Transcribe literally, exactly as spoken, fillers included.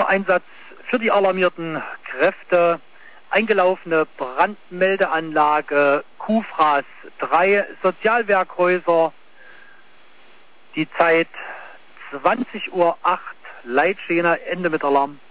Einsatz für die alarmierten Kräfte. Eingelaufene Brandmeldeanlage Kufras drei, Sozialwerkhäuser. Die Zeit zwanzig Uhr acht, Leitschäne, Ende mit Alarm.